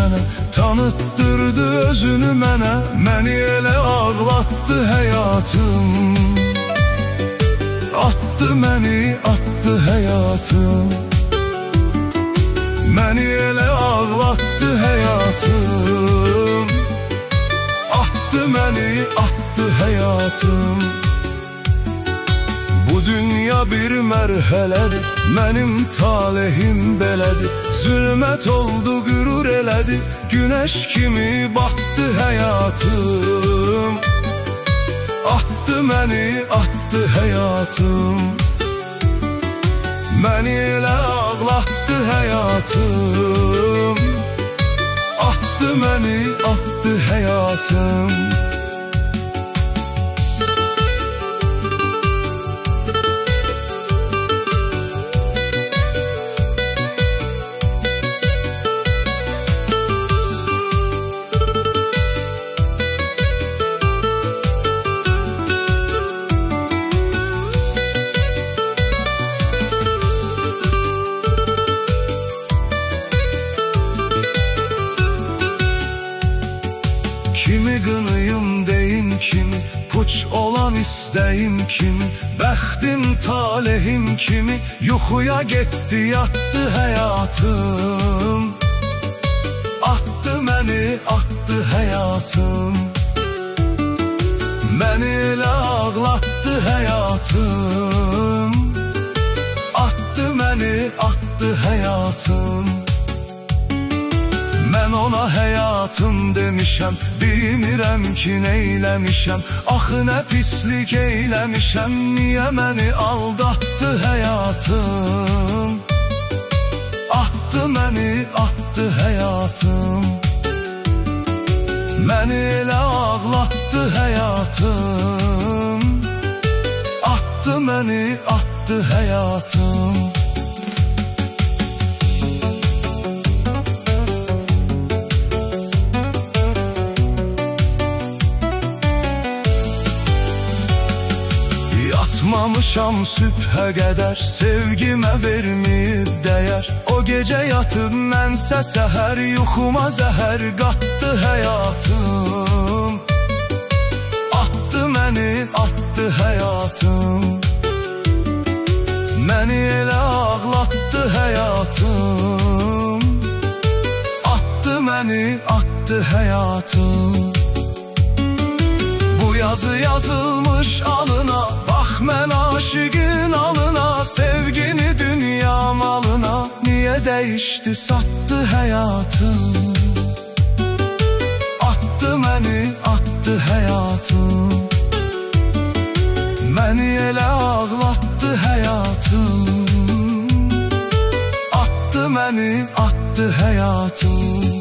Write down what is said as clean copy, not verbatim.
mənə, tanıtdırdı özünü mənə, məni elə ağlatdı həyatım. Attı məni, attı həyatım, məni elə ağlatdı həyatım. Attı məni, attı həyatım. Bu dünya bir mərhələdir, mənim talihim belədir. Zülmət oldu, qürur elədi, günəş kimi batdı həyatım. Attı məni, attı həyatım, məni elə ağlatdı həyatım. Attı məni, attı həyatım. Kimi qınıyım deyin kimi, puç olan istəyim kimi, bəxtim talihim kimi, yuxuya getdi yatdı həyatım. Attı məni, attı həyatım, məni elə ağlatdı həyatım. Attı məni, attı həyatım. Mən ona həyatım demişəm, bilmirəm ki neyləmişəm. Axı nə pislik eyləmişəm, niyə məni aldatdı həyatım. Attı məni, attı həyatım, məni elə ağlatdı həyatım. Attı məni, attı həyatım. Yatmamışam sübhə qədər, sevgimə verməyib dəyər. O gecə yatıb mənsə səhər, yuxuma zəhər qatdı həyatım. Attı məni, attı həyatım, məni elə ağlatdı həyatım. Attı məni, attı həyatım. Bu yazı yazılmış alına, bax mən aşığın alına. Sevgini dünya malına, niyə dəyişdi satdı həyatım. Attı məni, attı həyatım, məni elə ağlatdı həyatım. Attı məni, attı həyatım.